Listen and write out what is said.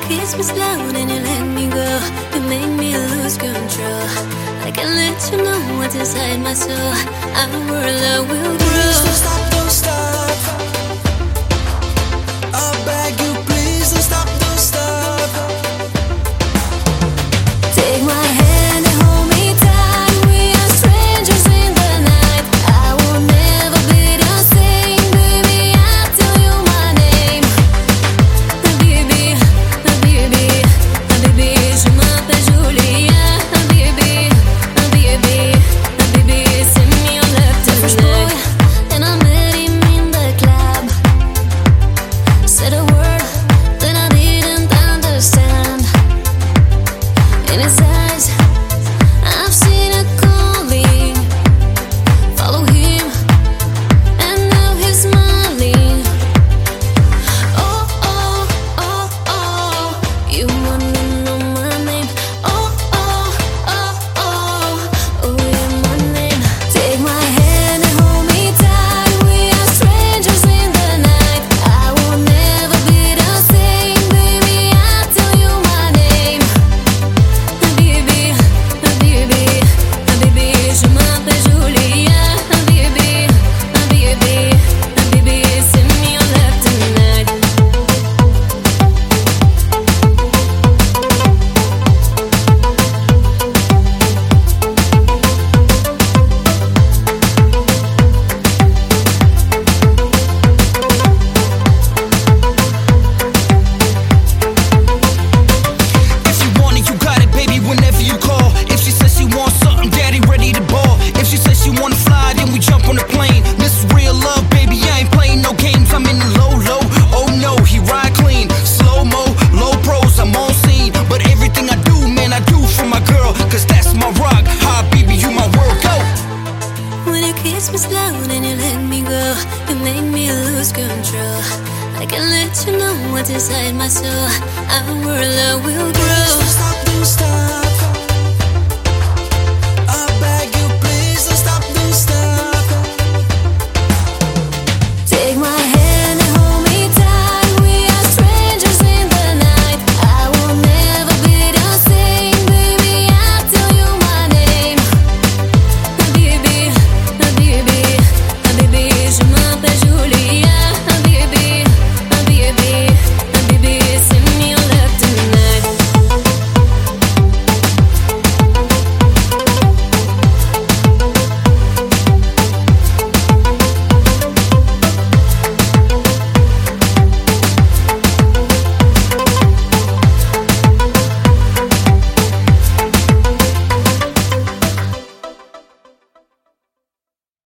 kiss me slow, then you let me go. You make me lose control. I can let you know what's inside my soul. Our love will grow. Please don't stop, don't stop. I beg you, please don't stop, don't stop. Take my hand and hold me tight. We are strangers in the night. I will never be the same, baby. I tell you my name. Habibi, Habibi, Habibi, je m'appelle Julia. Habibi, Habibi, Habibi, send me your love tonight. And I met him in the club. Said a word that I didn't understand. In his eyes, I've seen a calling. Follow him, and now he's smiling. Oh, oh, oh, oh, you wanna know my name? Oh, oh, oh, oh, oh, yeah, my name. Take my hand and hold me tight. We are strangers in the night. I will never be the same, baby. I tell you my name. Habibi, Habibi, Habibi, je m'appelle Julia. Habibi, Habibi, Habibi, send me your love tonight. If you want it, you got it, baby, whenever you call. If she says she wants something, daddy ready to ball. If she says she wanna fly, then we jump on the plane. This is real love, baby, I ain't playing no games. I'm in the low, low, oh no, he ride clean. Slow-mo, low pros, I'm on scene. But everything I do, man, I do for my girl. Cause that's my rock, Habibi, you my world, go. When you kiss me slow, then you let me go. You make me lose control. I can let you know what's inside my soul. Our love will grow. Please don't stop, don't stop.